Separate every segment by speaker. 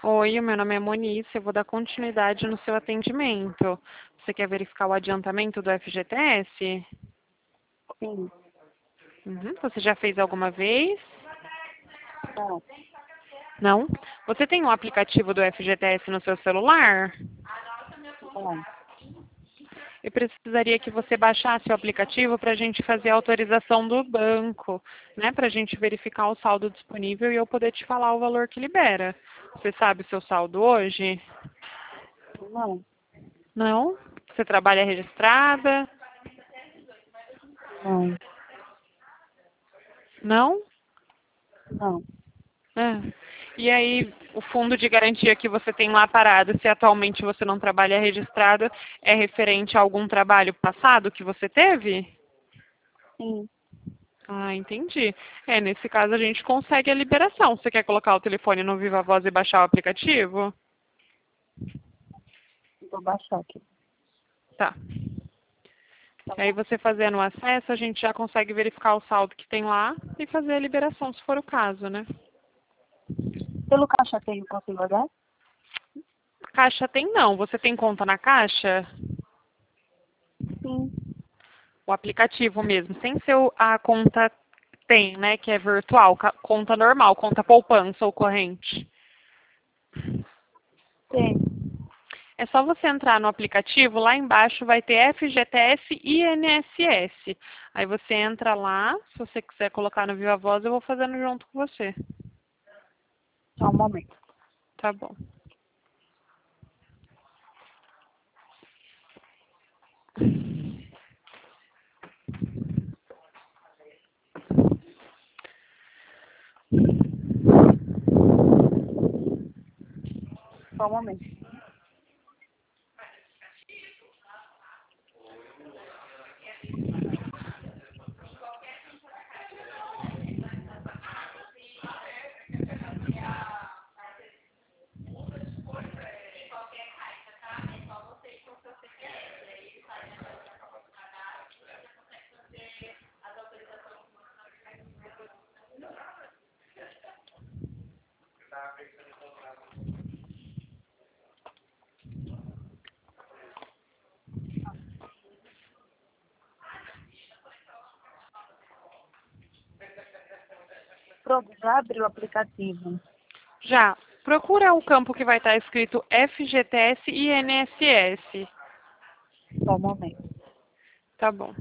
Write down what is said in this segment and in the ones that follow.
Speaker 1: Oi, o meu nome é Monice, eu vou dar continuidade no seu atendimento. Você quer verificar o adiantamento do FGTS?
Speaker 2: Sim.
Speaker 1: Uhum. Você já fez alguma vez?
Speaker 2: Não.
Speaker 1: Não? Você tem um aplicativo do FGTS no seu celular?
Speaker 2: Não.
Speaker 1: Eu precisaria que você baixasse o aplicativo para a gente fazer a autorização do banco, né? Para a gente verificar o saldo disponível e eu poder te falar o valor que libera. Você sabe o seu saldo hoje?
Speaker 2: Não.
Speaker 1: Não? Você trabalha registrada?
Speaker 2: Não.
Speaker 1: Não?
Speaker 2: Não.
Speaker 1: Ah. E aí, o fundo de garantia que você tem lá parado, se atualmente você não trabalha registrado, é referente a algum trabalho passado que você teve?
Speaker 2: Sim.
Speaker 1: Ah, entendi. Nesse caso a gente consegue a liberação. Você quer colocar o telefone no Viva Voz e baixar o aplicativo?
Speaker 2: Vou baixar aqui.
Speaker 1: Tá.
Speaker 2: Tá
Speaker 1: Aí
Speaker 2: bom?
Speaker 1: você fazendo o acesso, a gente já consegue verificar o saldo que tem lá e fazer a liberação, se for o caso, né?
Speaker 2: Pelo caixa tem, eu consigo olhar?
Speaker 1: Caixa tem não. Você tem conta na Caixa?
Speaker 2: Sim.
Speaker 1: O aplicativo mesmo, sem ser a conta tem, né, que é virtual, conta normal, conta poupança ou corrente.
Speaker 2: Tem.
Speaker 1: É só você entrar no aplicativo, lá embaixo vai ter FGTS e INSS. Aí você entra lá, se você quiser colocar no Viva Voz, eu vou fazendo junto com você.
Speaker 2: Só um momento.
Speaker 1: Tá bom.
Speaker 2: Só um momento. Pronto, já abri o aplicativo.
Speaker 1: Já, procura o campo que vai estar escrito FGTS e INSS.
Speaker 2: Só um momento.
Speaker 1: Tá bom.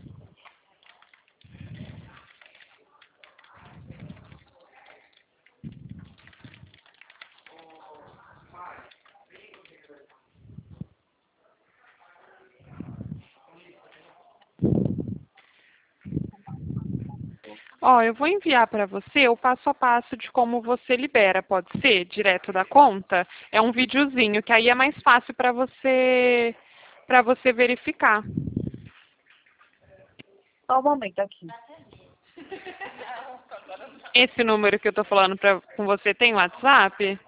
Speaker 1: Ó, eu vou enviar para você o passo a passo de como você libera, pode ser? Direto da conta. É um videozinho que aí é mais fácil para você verificar.
Speaker 2: Só um momento aqui.
Speaker 1: Esse número que eu tô falando com você tem WhatsApp?